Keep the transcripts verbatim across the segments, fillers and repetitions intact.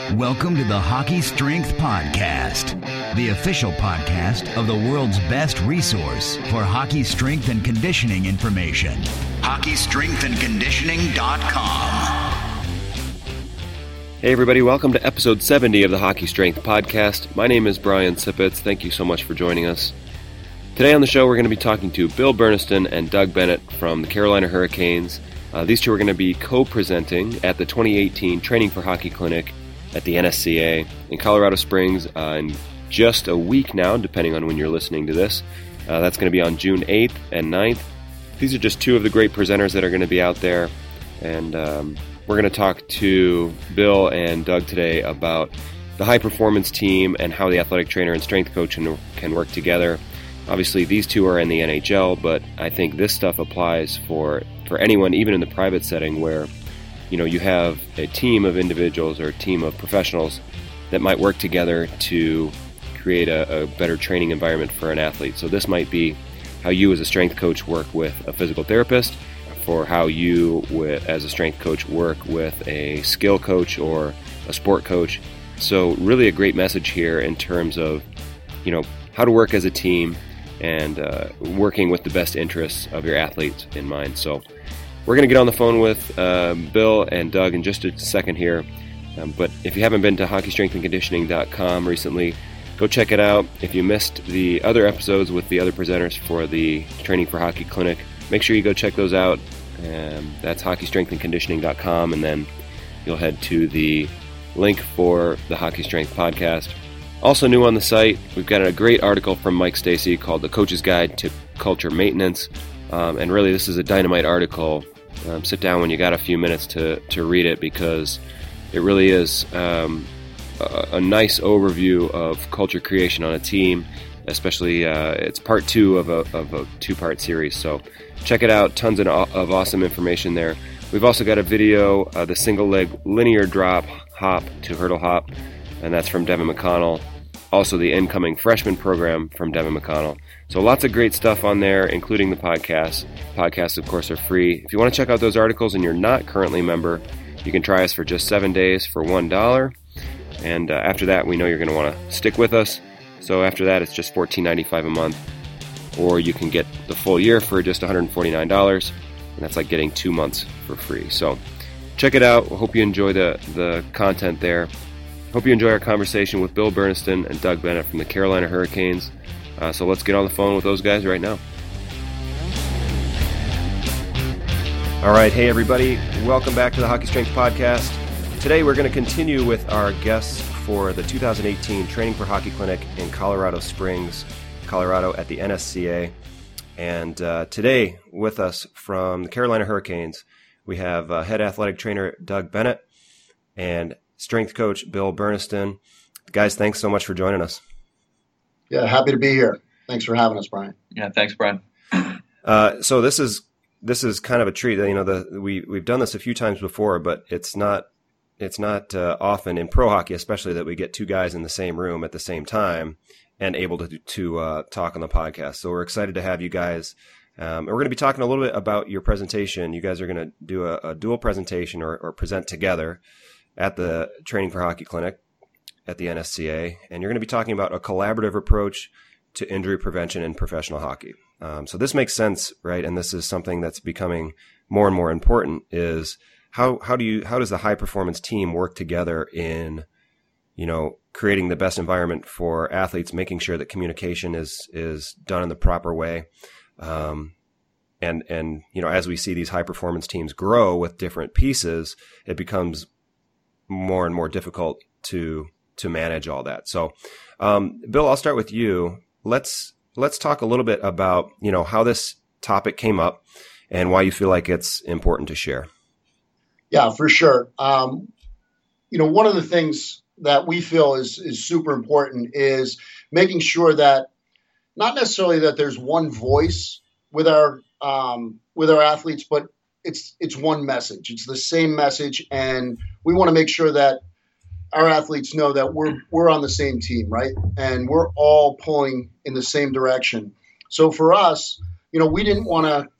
Welcome to the Hockey Strength Podcast, the official podcast of the world's best resource for hockey strength and conditioning information. hockey strength and conditioning dot com. Hey everybody, welcome to episode seventy of the Hockey Strength Podcast. My name is Brian Sipitz. Thank you so much for joining us. Today on the show we're going to be talking to Bill Berniston and Doug Bennett from the Carolina Hurricanes. Uh, these two are going to be co-presenting at the twenty eighteen Training for Hockey Clinic at the N S C A in Colorado Springs uh, in just a week now, depending on when you're listening to this. Uh, that's going to be on June eighth and ninth. These are just two of the great presenters that are going to be out there, and um, we're going to talk to Bill and Doug today about the high-performance team and how the athletic trainer and strength coach can, can work together. Obviously, these two are in the N H L, but I think this stuff applies for, for anyone, even in the private setting, where you know you have a team of individuals or a team of professionals that might work together to create a, a better training environment for an athlete. So this might be how you as a strength coach work with a physical therapist, for how you with, as a strength coach work with a skill coach or a sport coach. So really a great message here in terms of you know how to work as a team and uh, working with the best interests of your athletes in mind. So we're going to get on the phone with uh, Bill and Doug in just a second here. Um, but if you haven't been to hockey strength and conditioning dot com recently, go check it out. If you missed the other episodes with the other presenters for the Training for Hockey Clinic, make sure you go check those out. Um, that's hockey strength and conditioning dot com, and then you'll head to the link for the Hockey Strength Podcast. Also new on the site, we've got a great article from Mike Stacey called The Coach's Guide to Culture Maintenance. Um, and really, this is a dynamite article. Um, sit down when you got a few minutes to, to read it, because it really is um, a, a nice overview of culture creation on a team. Especially, uh, it's part two of a, of a two-part series. So check it out. Tons of, of awesome information there. We've also got a video, uh, the single leg linear drop hop to hurdle hop, and that's from Devin McConnell. Also the incoming freshman program from Devin McConnell. So lots of great stuff on there, including the podcast. Podcasts, of course, are free. If you want to check out those articles and you're not currently a member, you can try us for just seven days for one dollar. And uh, after that, we know you're going to want to stick with us. So after that, it's just fourteen ninety-five a month. Or you can get the full year for just one hundred forty-nine dollars. And that's like getting two months for free. So check it out. I hope you enjoy the, the content there. Hope you enjoy our conversation with Bill Berniston and Doug Bennett from the Carolina Hurricanes. Uh, so let's get on the phone with those guys right now. All right. Hey, everybody. Welcome back to the Hockey Strength Podcast. Today, we're going to continue with our guests for the two thousand eighteen Training for Hockey Clinic in Colorado Springs, Colorado at the N S C A. And uh, today, with us from the Carolina Hurricanes, we have uh, head athletic trainer Doug Bennett and strength coach Bill Berniston. Guys, thanks so much for joining us. Yeah, happy to be here. Thanks for having us, Brian. Yeah, thanks, Brian. Uh, so this is this is kind of a treat. You know, the we we've done this a few times before, but it's not it's not uh, often in pro hockey, especially, that we get two guys in the same room at the same time and able to to uh, talk on the podcast. So we're excited to have you guys. Um, and we're going to be talking a little bit about your presentation. You guys are going to do a, a dual presentation or, or present together at the Training for Hockey Clinic at the N S C A, and you're going to be talking about a collaborative approach to injury prevention in professional hockey. Um, so this makes sense, right? And this is something that's becoming more and more important. Is how how do you how does the high performance team work together in you know creating the best environment for athletes, making sure that communication is is done in the proper way, um, and and you know as we see these high performance teams grow with different pieces, it becomes more and more difficult to to manage all that. So, um, Bill, I'll start with you. Let's let's talk a little bit about you know how this topic came up and why you feel like it's important to share. Yeah, for sure. Um, you know, one of the things that we feel is is super important is making sure that not necessarily that there's one voice with our um, with our athletes, but it's it's one message. It's the same message, and we want to make sure that our athletes know that we're we're on the same team, right? And we're all pulling in the same direction. So for us, you know, we didn't want to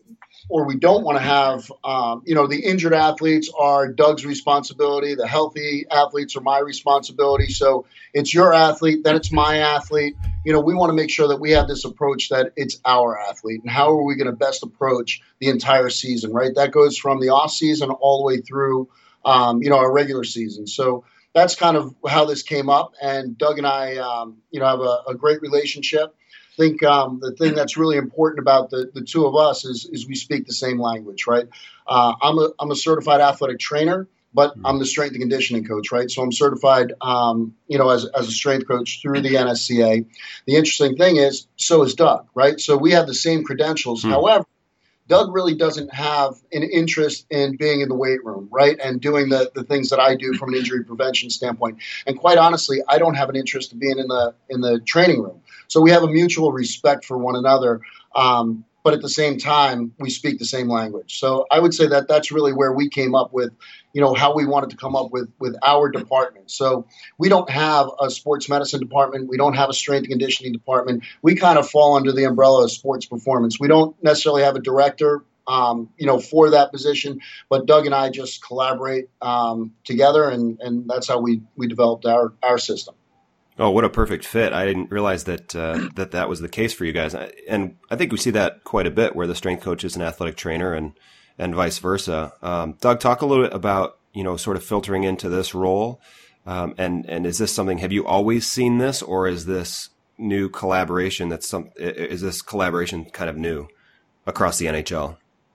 or we don't want to have, um, you know, the injured athletes are Doug's responsibility. The healthy athletes are my responsibility. So it's your athlete, then it's my athlete. You know, we want to make sure that we have this approach that it's our athlete. And how are we going to best approach the entire season, right? That goes from the off season all the way through, um, you know, our regular season. So that's kind of how this came up. And Doug and I, um, you know, have a, a great relationship. I think um, the thing that's really important about the, the two of us is, is we speak the same language, right? Uh, I'm a I'm a certified athletic trainer, but I'm the strength and conditioning coach, right? So I'm certified, um, you know, as, as a strength coach through the N S C A. The interesting thing is, so is Doug, right? So we have the same credentials. Mm. However, Doug really doesn't have an interest in being in the weight room, right, and doing the, the things that I do from an injury prevention standpoint. And quite honestly, I don't have an interest in being in the in the training room. So we have a mutual respect for one another, um, but at the same time, we speak the same language. So I would say that that's really where we came up with, you know, how we wanted to come up with with our department. So we don't have a sports medicine department. We don't have a strength and conditioning department. We kind of fall under the umbrella of sports performance. We don't necessarily have a director, um, you know, for that position, but Doug and I just collaborate um, together, and, and that's how we, we developed our, our system. Oh, what a perfect fit. I didn't realize that uh, that that was the case for you guys. And I think we see that quite a bit where the strength coach is an athletic trainer and and vice versa. Um, Doug, talk a little bit about, you know, sort of filtering into this role. Um, and, and is this something, have you always seen this, or is this new collaboration that's some, is this collaboration kind of new across the N H L?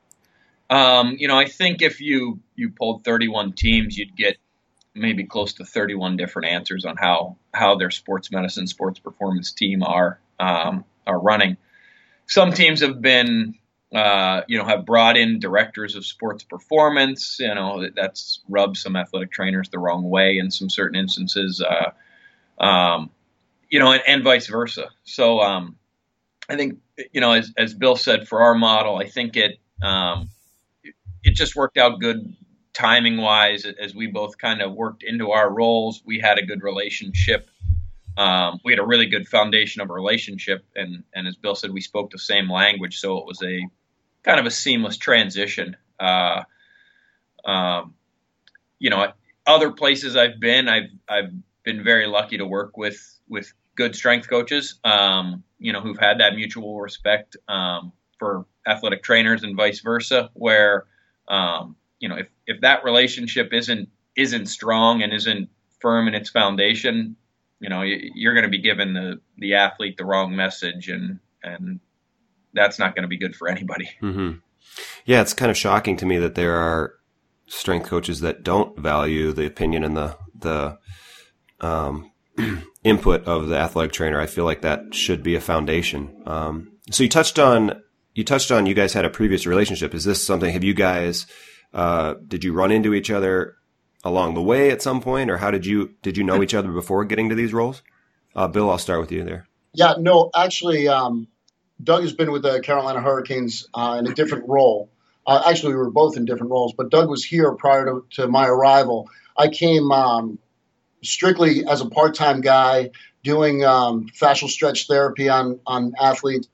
Um, you know, I think if you, you pulled thirty-one teams, you'd get maybe close to thirty-one different answers on how, how their sports medicine, sports performance team are, um, are running. Some teams have been, uh, you know, have brought in directors of sports performance. You know, that's rubbed some athletic trainers the wrong way in some certain instances, uh, um, you know, and, and vice versa. So, um, I think, you know, as, as Bill said, for our model, I think it, um, it just worked out good timing wise, as we both kind of worked into our roles. We had a good relationship. Um, we had a really good foundation of a relationship. And, and as Bill said, we spoke the same language. So it was a kind of a seamless transition. Uh, um, you know, other places I've been, I've, I've been very lucky to work with, with good strength coaches, um, you know, who've had that mutual respect, um, for athletic trainers and vice versa, where, um, you know, if, if that relationship isn't, isn't strong and isn't firm in its foundation, you know, you're going to be giving the, the athlete the wrong message, and, and that's not going to be good for anybody. Mm-hmm. Yeah. It's kind of shocking to me that there are strength coaches that don't value the opinion and the, the, um, input of the athletic trainer. I feel like that should be a foundation. Um, so you touched on, you touched on, you guys had a previous relationship. Is this something, have you guys, Uh, did you run into each other along the way at some point, or how did you did you know each other before getting to these roles? Uh, Bill, I'll start with you there. Yeah, no, actually, um, Doug has been with the Carolina Hurricanes uh, in a different role. Uh, actually, we were both in different roles, but Doug was here prior to, to my arrival. I came um, strictly as a part-time guy doing um, fascial stretch therapy on on athletes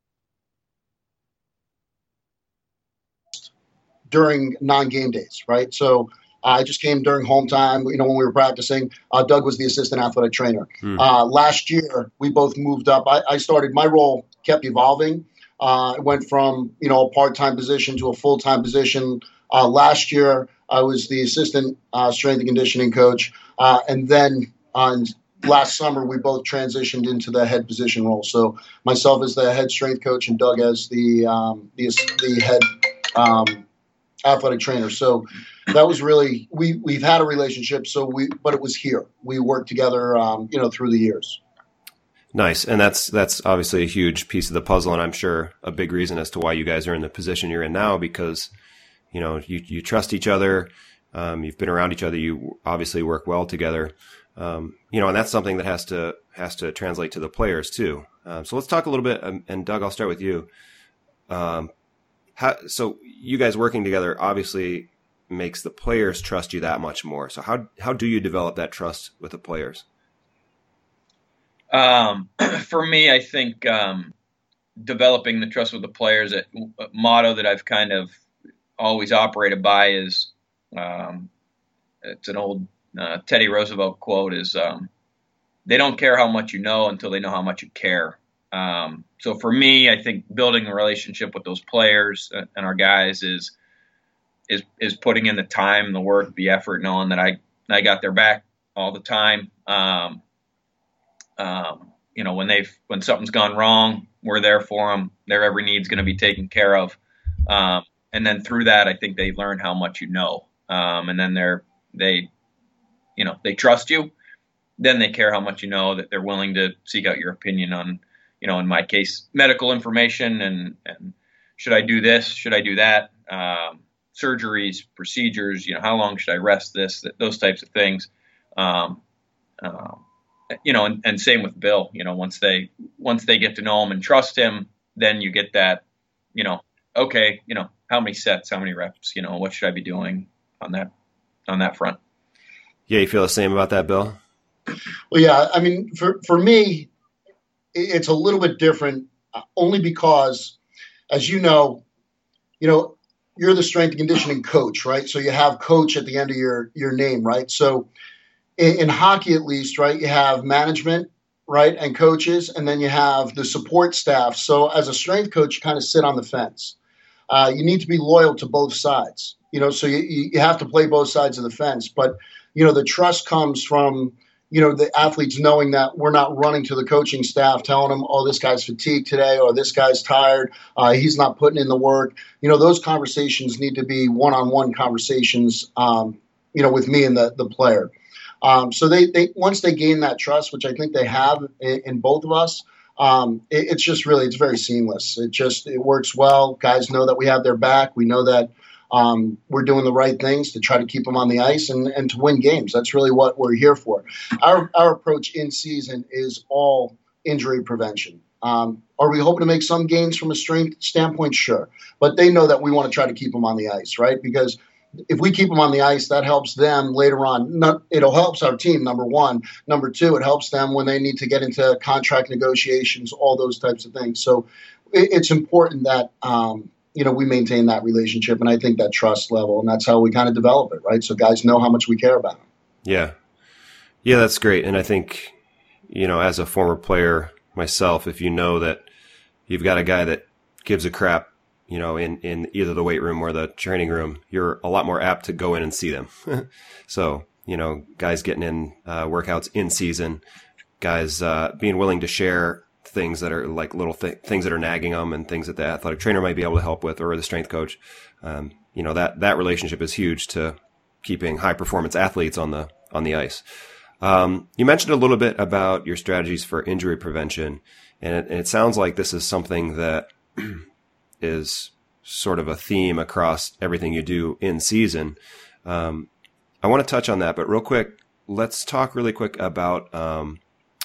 during non-game days, right? So uh, I just came during home time, you know, when we were practicing. Uh, Doug was the assistant athletic trainer. Hmm. Uh, last year, we both moved up. I, I started, my role kept evolving. Uh, it went from, you know, a part-time position to a full-time position. Uh, last year, I was the assistant uh, strength and conditioning coach. Uh, and then on last summer, we both transitioned into the head position role. So myself as the head strength coach and Doug as the, um, the, the head um athletic trainer. So that was really, we, we've had a relationship, so we, but it was here. We worked together, um, you know, through the years. Nice. And that's, that's obviously a huge piece of the puzzle. And I'm sure a big reason as to why you guys are in the position you're in now, because, you know, you, you trust each other. Um, you've been around each other. You obviously work well together. Um, you know, and that's something that has to, has to translate to the players too. Um, so let's talk a little bit. Um, and Doug, I'll start with you. Um, How, so you guys working together obviously makes the players trust you that much more. So how how do you develop that trust with the players? Um, for me, I think um, developing the trust with the players, a, a motto that I've kind of always operated by is, um, it's an old uh, Teddy Roosevelt quote, is um, they don't care how much you know until they know how much you care. Um, so for me, I think building a relationship with those players and our guys is is is putting in the time, the work, the effort, knowing that I, I got their back all the time. Um, um, you know, when they've when something's gone wrong, we're there for them. Their every need's going to be taken care of. Um, and then through that, I think they learn how much you know. Um, and then they're they, you know, they trust you. Then they care how much you know, that they're willing to seek out your opinion on, you know, in my case, medical information and, and should I do this? Should I do that? Um, surgeries, procedures, you know, how long should I rest this, those types of things. Um, uh, you know, and, and same with Bill, you know, once they, once they get to know him and trust him, then you get that, you know, okay, you know, how many sets, how many reps, you know, what should I be doing on that, on that front? Yeah. You feel the same about that, Bill? Well, yeah, I mean, for, for me, it's a little bit different only because, as you know, you know, you're the strength and conditioning coach, right? So you have coach at the end of your, your name, right? So in, in hockey, at least, right, you have management, right, and coaches, and then you have the support staff. So as a strength coach, you kind of sit on the fence. Uh, you need to be loyal to both sides, you know, so you, you have to play both sides of the fence. But, you know, the trust comes from, you know, the athletes knowing that we're not running to the coaching staff telling them, oh, this guy's fatigued today or this guy's tired. Uh, he's not putting in the work. You know, those conversations need to be one-on-one conversations, um, you know, with me and the, the player. Um, so they, they once they gain that trust, which I think they have in, in both of us, um, it, it's just really, it's very seamless. It just, it works well. Guys know that we have their back. We know that Um, we're doing the right things to try to keep them on the ice and, and to win games. That's really what we're here for. Our our approach in season is all injury prevention. Um, are we hoping to make some gains from a strength standpoint? Sure. But they know that we want to try to keep them on the ice, right? Because if we keep them on the ice, that helps them later on. Not, it'll help our team, number one. Number two, it helps them when they need to get into contract negotiations, all those types of things. So it, it's important that um, – you know, we maintain that relationship, and I think that trust level, and that's how we kind of develop it, right? So guys know how much we care about them. Yeah. Yeah, that's great. And I think, you know, as a former player myself, if you know that you've got a guy that gives a crap, you know, in, in either the weight room or the training room, you're a lot more apt to go in and see them. So, you know, guys getting in uh, workouts in season, guys uh, being willing to share things that are like little th- things that are nagging them and things that the athletic trainer might be able to help with, or the strength coach. Um, you know, that, that relationship is huge to keeping high performance athletes on the, on the ice. Um, you mentioned a little bit about your strategies for injury prevention, and it, and it sounds like this is something that is sort of a theme across everything you do in season. Um, I want to touch on that, but real quick, let's talk really quick about, um,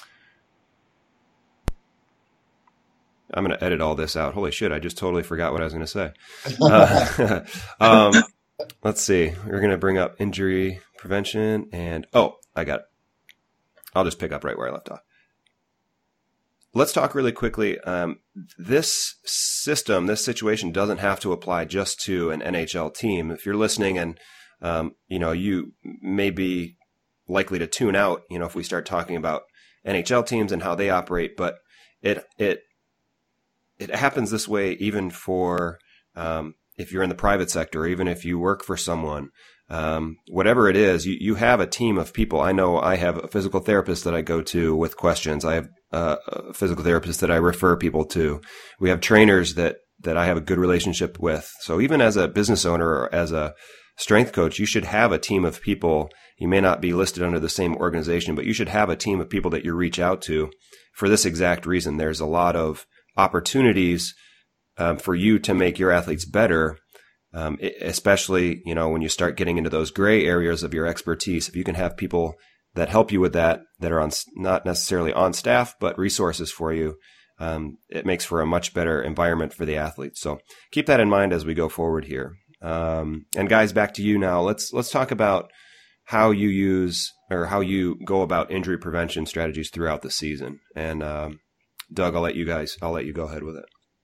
I'm going to edit all this out. Holy shit, I just totally forgot what I was going to say. Uh, um, let's see. We're going to bring up injury prevention and, oh, I got it. I'll just pick up right where I left off. Let's talk really quickly. Um, this system, this situation doesn't have to apply just to an N H L team. If you're listening and, um, you know, you may be likely to tune out, you know, if we start talking about N H L teams and how they operate, but it, it, It happens this way even for um, if you're in the private sector, or even if you work for someone, um, whatever it is, you, you have a team of people. I know I have a physical therapist that I go to with questions. I have uh, a physical therapist that I refer people to. We have trainers that, that I have a good relationship with. So even as a business owner or as a strength coach, you should have a team of people. You may not be listed under the same organization, but you should have a team of people that you reach out to for this exact reason. There's a lot of opportunities um, for you to make your athletes better, um, especially, you know, when you start getting into those gray areas of your expertise. If you can have people that help you with that, that are on not necessarily on staff, but resources for you, um, it makes for a much better environment for the athletes. So keep that in mind as we go forward here. Um, and guys, back to you now. Let's let's talk about how you use or how you go about injury prevention strategies throughout the season. And um, Doug, I'll let you guys, I'll let you go ahead with it.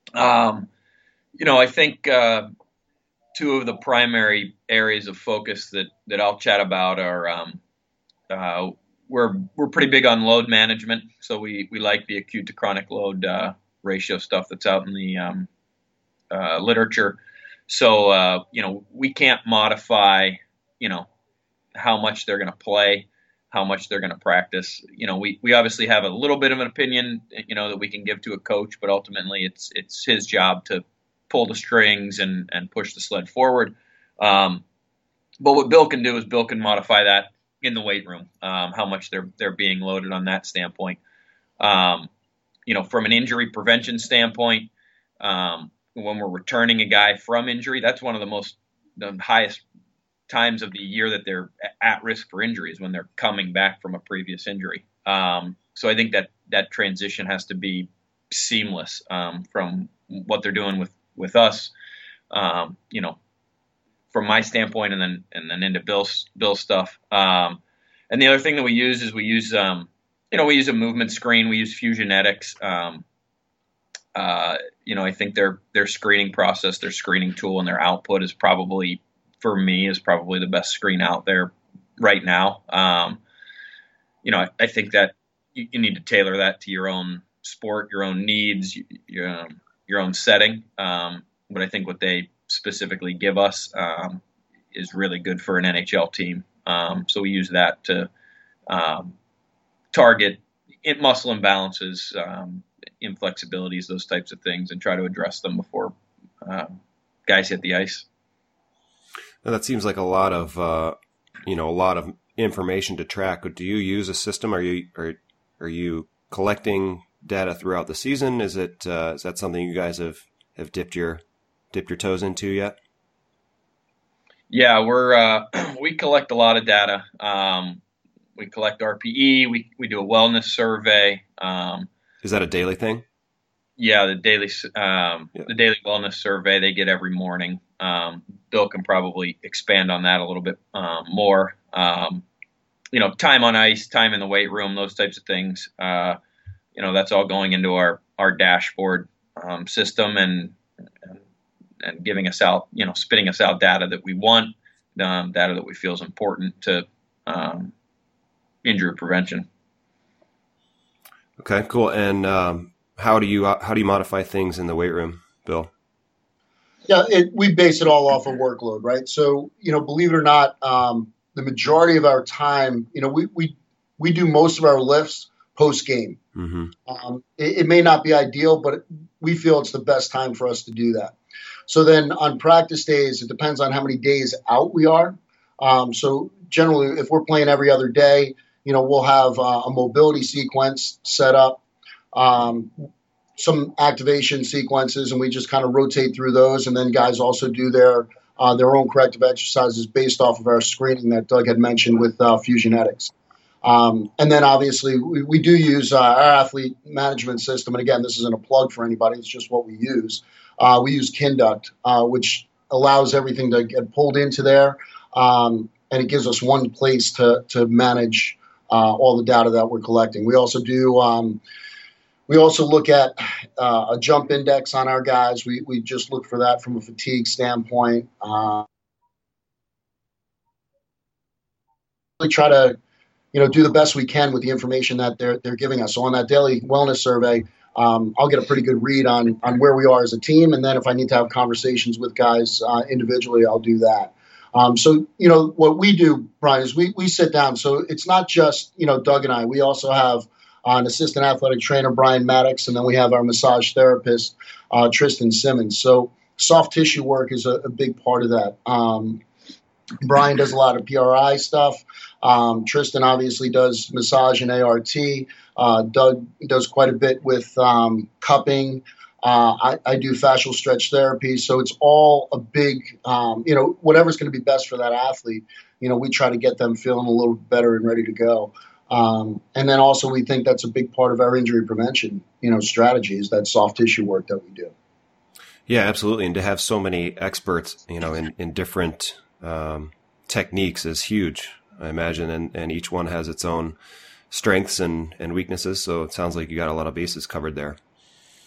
Um, you know, I think uh, two of the primary areas of focus that, that I'll chat about are um, uh, we're we're pretty big on load management, so we, we like the acute to chronic load uh, ratio stuff that's out in the um, uh, literature. So uh, you know, we can't modify, you know, how much they're going to play, how much they're going to practice. You know, we, we obviously have a little bit of an opinion, you know, that we can give to a coach, but ultimately it's it's his job to pull the strings and, and push the sled forward. Um, but what Bill can do is Bill can modify that in the weight room, um, how much they're they're being loaded on that standpoint. Um, you know, from an injury prevention standpoint, um, when we're returning a guy from injury, that's one of the most the highest times of the year that they're at risk for injuries, when they're coming back from a previous injury. Um, so I think that that transition has to be seamless um, from what they're doing with, with us, um, you know, from my standpoint, and then and then into Bill's Bill's stuff. Um, and the other thing that we use is we use, um, you know, we use a movement screen. We use Fusionetics. Um, uh, you know, I think their their screening process, their screening tool, and their output is probably, for me, is probably the best screen out there right now. Um, you know, I, I think that you, you need to tailor that to your own sport, your own needs, your, um, your own setting. Um, but I think what they specifically give us um, is really good for an N H L team. Um, so we use that to um, target muscle imbalances, um, inflexibilities, those types of things, and try to address them before uh, guys hit the ice. Now, that seems like a lot of, uh, you know, a lot of information to track. Do you use a system? Are you are are you collecting data throughout the season? Is it uh, is that something you guys have, have dipped your dipped your toes into yet? Yeah, we're uh, we collect a lot of data. Um, we collect R P E. We we do a wellness survey. Um, is that a daily thing? Yeah, the daily um, yeah. the daily wellness survey they get every morning. Um, Bill can probably expand on that a little bit um, more. Um, you know, time on ice, time in the weight room, those types of things. Uh, you know, that's all going into our our dashboard um, system and, and and giving us out, you know, spitting us out data that we want, um, data that we feel is important to um, injury prevention. Okay, cool. And um, how do you how do you modify things in the weight room, Bill? Yeah, it, we base it all off of workload, right? So, you know, believe it or not, um, the majority of our time, you know, we we we do most of our lifts post game. Mm-hmm. Um, it, it may not be ideal, but we feel it's the best time for us to do that. So then on practice days, it depends on how many days out we are. Um, so generally, if we're playing every other day, you know, we'll have uh, a mobility sequence set up, um, some activation sequences, and we just kind of rotate through those. And then guys also do their uh, their own corrective exercises based off of our screening that Doug had mentioned with uh, Fusionetics. Um, and then obviously we, we do use uh, our athlete management system. And again, this isn't a plug for anybody. It's just what we use. Uh, we use Kinduct, uh, which allows everything to get pulled into there. Um, and it gives us one place to, to manage uh, all the data that we're collecting. We also do, um, we also look at uh, a jump index on our guys. We, we just look for that from a fatigue standpoint. Uh, we try to, you know, do the best we can with the information that they're they're giving us. So on that daily wellness survey, um, I'll get a pretty good read on on where we are as a team, and then if I need to have conversations with guys uh, individually, I'll do that. Um, so you know what we do, Brian, is we we sit down. So it's not just you know Doug and I. We also have uh, an assistant athletic trainer, Brian Maddox, and then we have our massage therapist, uh, Tristan Simmons. So soft tissue work is a, a big part of that. Um, Brian does a lot of P R I stuff. Um, Tristan obviously does massage and A R T. Uh, Doug does quite a bit with um, cupping. Uh, I, I do fascial stretch therapy. So it's all a big, um, you know, whatever's going to be best for that athlete. You know, we try to get them feeling a little better and ready to go. Um, and then also we think that's a big part of our injury prevention, you know, strategy is that soft tissue work that we do. Yeah, absolutely. And to have so many experts, you know, in, in different um, techniques is huge, I imagine. And, and each one has its own strengths and, and weaknesses. So it sounds like you got a lot of bases covered there.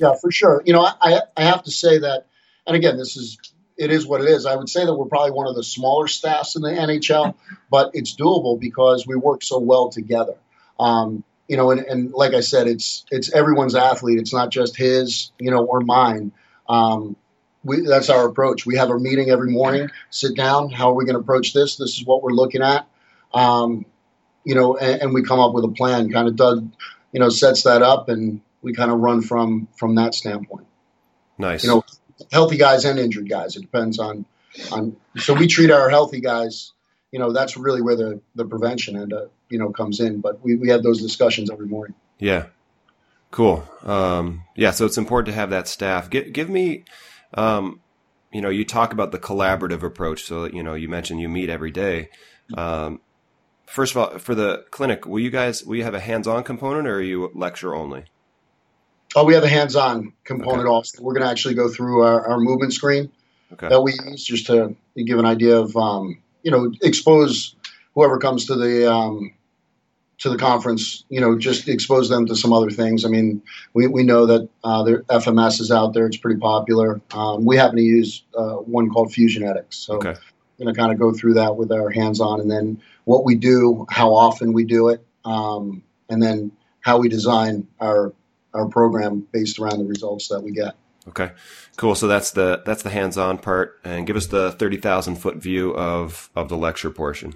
Yeah, for sure. You know, I, I have to say that, and again, this is, it is what it is. I would say that we're probably one of the smaller staffs in the N H L, but it's doable because we work so well together. Um, you know, and, and like I said, it's it's everyone's athlete. It's not just his, you know, or mine. Um, we, that's our approach. We have a meeting every morning, sit down. How are we going to approach this? This is what we're looking at. Um, you know, and, and we come up with a plan. Kind of Doug, you know, sets that up, and we kind of run from from that standpoint. Nice. You know, healthy guys and injured guys. It depends on on. So we treat our healthy guys. You know, that's really where the the prevention and uh, you know comes in. But we we have those discussions every morning. Yeah. Cool. Um, yeah. So it's important to have that staff. Give, give me, um, you know, you talk about the collaborative approach. So, you know, you mentioned you meet every day. Um, first of all, for the clinic, will you guys, will you have a hands-on component, or are you lecture only? Oh, we have a hands-on component Okay. also. We're going to actually go through our, our movement screen Okay. that we use just to give an idea of, um, you know, expose whoever comes to the, um, to the conference, you know, just expose them to some other things. I mean, we, we know that uh, their F M S is out there. It's pretty popular. Um, we happen to use uh, one called Fusionetics. So Okay. we're going to kind of go through that with our hands-on, and then what we do, how often we do it, um, and then how we design our our program based around the results that we get. Okay, cool. So that's the that's the hands-on part, and give us the thirty thousand foot view of of the lecture portion.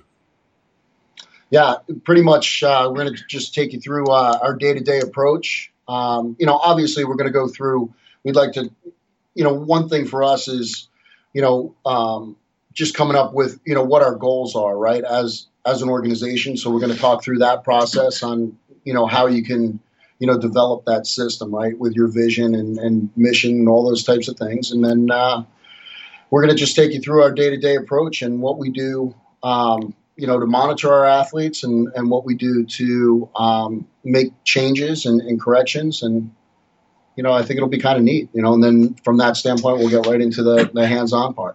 Yeah, pretty much. Uh, we're going to just take you through uh, our day-to-day approach. Um, you know, obviously, we're going to go through. We'd like to, you know, one thing for us is, you know, um, just coming up with, you know, what our goals are, right, as as an organization. So we're going to talk through that process on, you know, how you can, you know, develop that system, right, with your vision and, and mission and all those types of things. And then uh, we're going to just take you through our day-to-day approach and what we do, um, you know, to monitor our athletes, and, and what we do to um, make changes and, and corrections. And, you know, I think it'll be kind of neat, you know, and then from that standpoint, we'll get right into the, the hands-on part.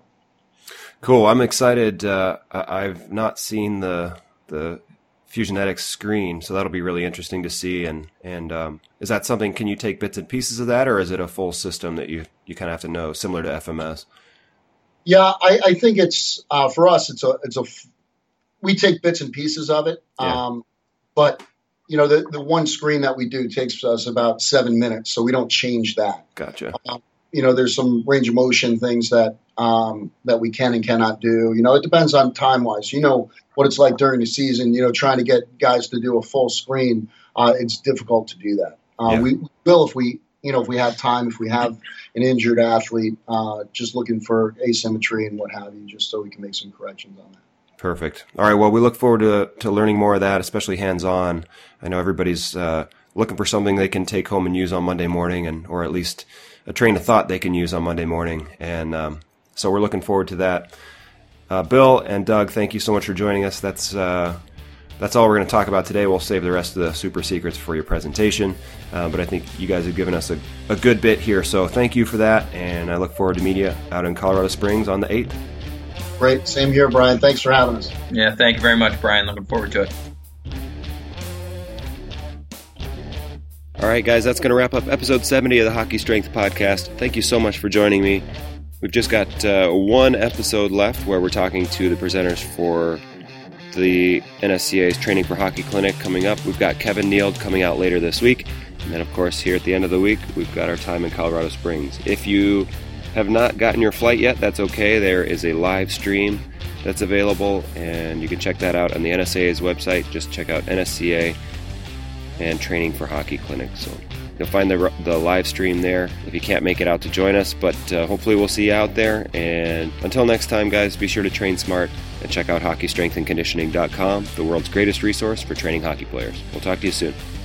Cool. I'm excited. Uh, I- I've not seen the the Fusionetics screen, so that'll be really interesting to see. And and um, is that something? Can you take bits and pieces of that, or is it a full system that you you kind of have to know, similar to F M S? Yeah, I, I think it's uh, for us. It's a it's a we take bits and pieces of it, Yeah. um, but you know the the one screen that we do takes us about seven minutes, so we don't change that. Gotcha. Um, you know, there's some range of motion things that um, that we can and cannot do. You know, it depends on time wise. You know what it's like during the season. You know, trying to get guys to do a full screen, uh, it's difficult to do that. Uh, Yeah. we, we will if we, you know, if we have time, if we have an injured athlete, uh, just looking for asymmetry and what have you, just so we can make some corrections on that. Perfect. All right. Well, we look forward to to learning more of that, especially hands-on. I know everybody's uh, looking for something they can take home and use on Monday morning, and or at least a train of thought they can use on Monday morning. And um, so we're looking forward to that. Uh, Bill and Doug, thank you so much for joining us. That's uh, that's all we're going to talk about today. We'll save the rest of the super secrets for your presentation. Uh, but I think you guys have given us a, a good bit here. So thank you for that. And I look forward to meeting you out in Colorado Springs on the eighth. Great. Same here, Brian. Thanks for having us. Yeah, thank you very much, Brian. Looking forward to it. All right, guys, that's going to wrap up episode seventy of the Hockey Strength Podcast. Thank you so much for joining me. We've just got uh, one episode left where we're talking to the presenters for the N S C A's Training for Hockey Clinic coming up. We've got Kevin Neild coming out later this week. And then, of course, here at the end of the week, we've got our time in Colorado Springs. If you have not gotten your flight yet, that's okay. There is a live stream that's available, and you can check that out on the N S C A's website. Just check out N S C A and Training for Hockey Clinic. So you'll find the the live stream there if you can't make it out to join us, but uh, hopefully we'll see you out there. And until next time, guys, be sure to train smart and check out hockey strength and conditioning dot com, the world's greatest resource for training hockey players. We'll talk to you soon.